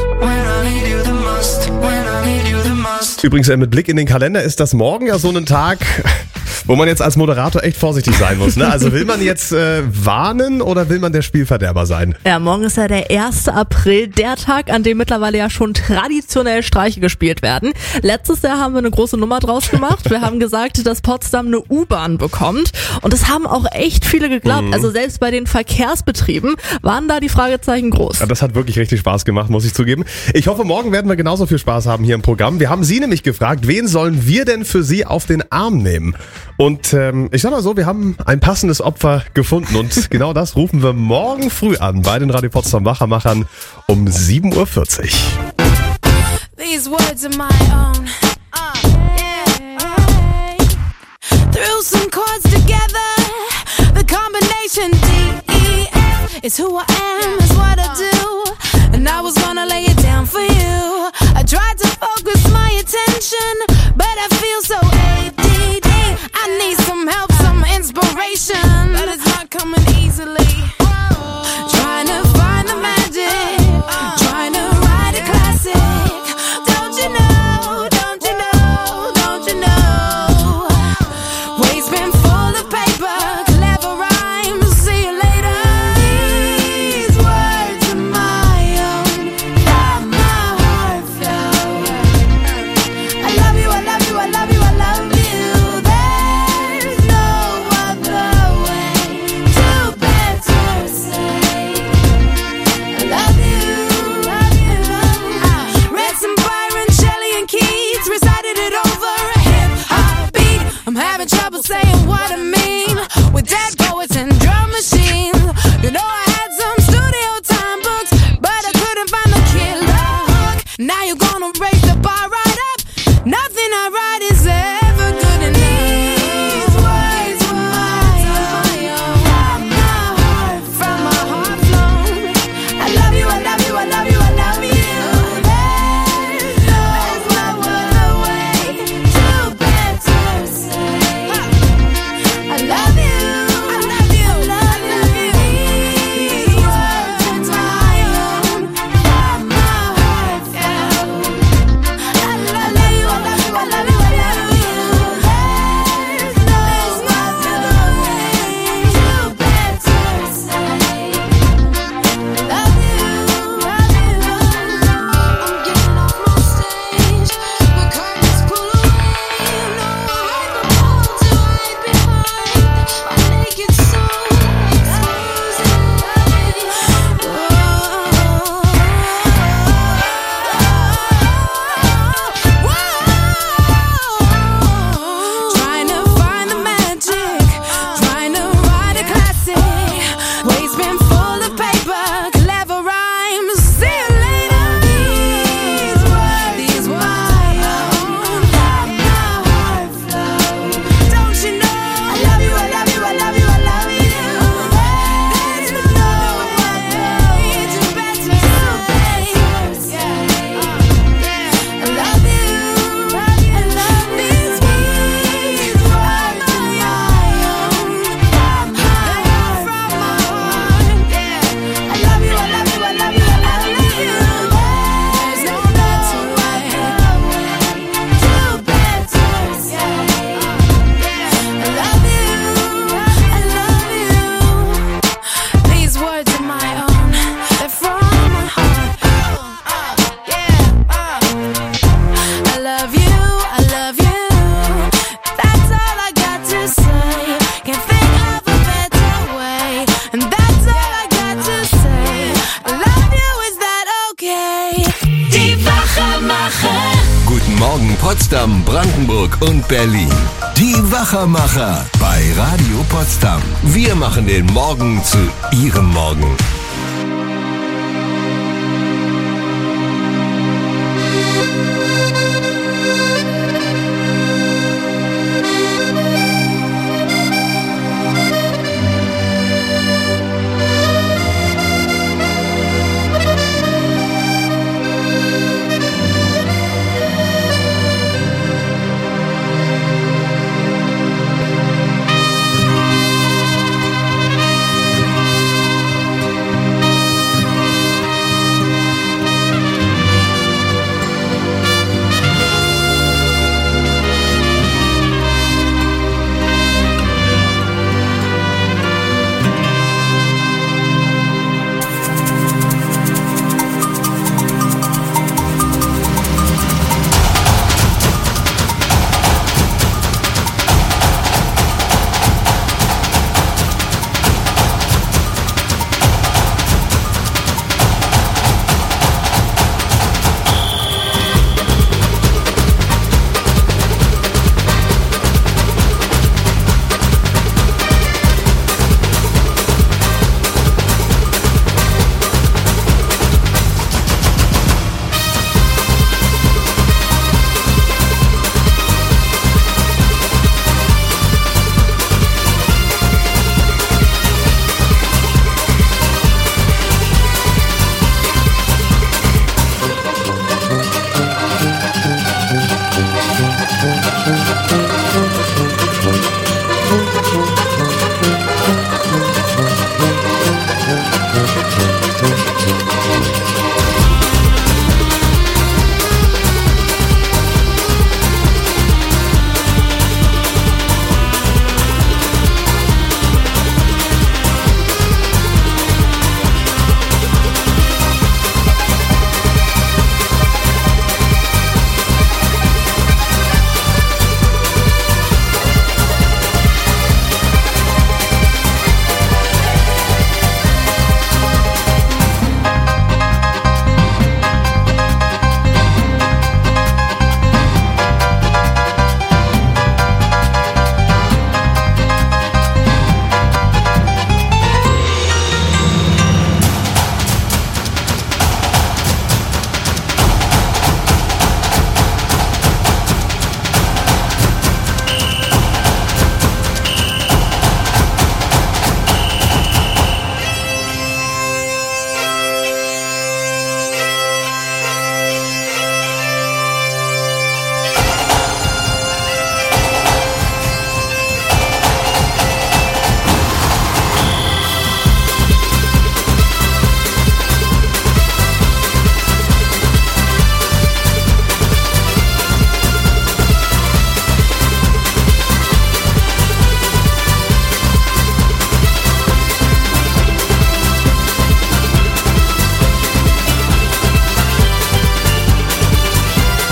Übrigens, mit Blick in den Kalender ist das morgen ja so ein Tag, wo man jetzt als Moderator echt vorsichtig sein muss. Ne? Also will man jetzt äh, warnen oder will man der Spielverderber sein? Ja, morgen ist ja der erste April, der Tag, an dem mittlerweile ja schon traditionell Streiche gespielt werden. Letztes Jahr haben wir eine große Nummer draus gemacht. Wir haben gesagt, dass Potsdam eine U-Bahn bekommt. Und das haben auch echt viele geglaubt. Mhm. Also selbst bei den Verkehrsbetrieben waren da die Fragezeichen groß. Ja, das hat wirklich richtig Spaß gemacht, muss ich zugeben. Ich hoffe, morgen werden wir genauso viel Spaß haben hier im Programm. Wir haben Sie nämlich gefragt, wen sollen wir denn für Sie auf den Arm nehmen? Und ähm, ich sag mal so, wir haben ein passendes Opfer gefunden und genau das rufen wir morgen früh an bei den Radio Potsdam Wachermachern um sieben Uhr vierzig. These words are my own. Uh, yeah. Threw some chords together. The combination D E F is who I am, is what I do. And I was gonna lay it down for you. I tried to focus my attention, but I feel so A D D. I need some help, some inspiration, but it's not coming easily. Trying to find the magic, trying to write a classic. Don't you know, don't you know, don't you know? Waves been full of paper, clever rhymes, see you later. These words are my own, from my heart flow. I love you, I love you, I love you, I love you. I'm having trouble saying what I mean with dead poets and drum machines. You know I had some studio time books, but I couldn't find the killer hook. Now you're gonna raise the bar right up. Nothing I write is ever good enough. These words were my own, from my heart, from my heart flown. I love you, I love you, I love you, I love you. There's no other way to better say. I love you, I love you, I love you. These words are my own, from my heart flow. I love you, I love you, I love you, I love you. There's no other way to better say. I love you, love you. I'm getting off my stage, the curtains pull away. You know I hide my bones, to hide behind my naked soul, exposing trying to find the magic, trying to write a classic. Waves been full of paper, clever rhymes. See you later. These words, these words my own, from my heart flow. Don't you know? I love you, I love you, I love you, I love you. There's no way to better say. I love you, I love these words are my own, from my heart, from my heart. I love you, I love you, I love you, I love you. There's no better way to better say. I love you, I love you. These words are my own, they're from my heart. I love you, I love you. That's all I got to say. Can't think of a better way. And that's all I got to say. I love you, is that okay? Die Wachermacher. Guten Morgen Potsdam, Brandenburg und Berlin. Die Wachermacher bei Radio Potsdam. Wir machen den Morgen zu Ihrem Morgen.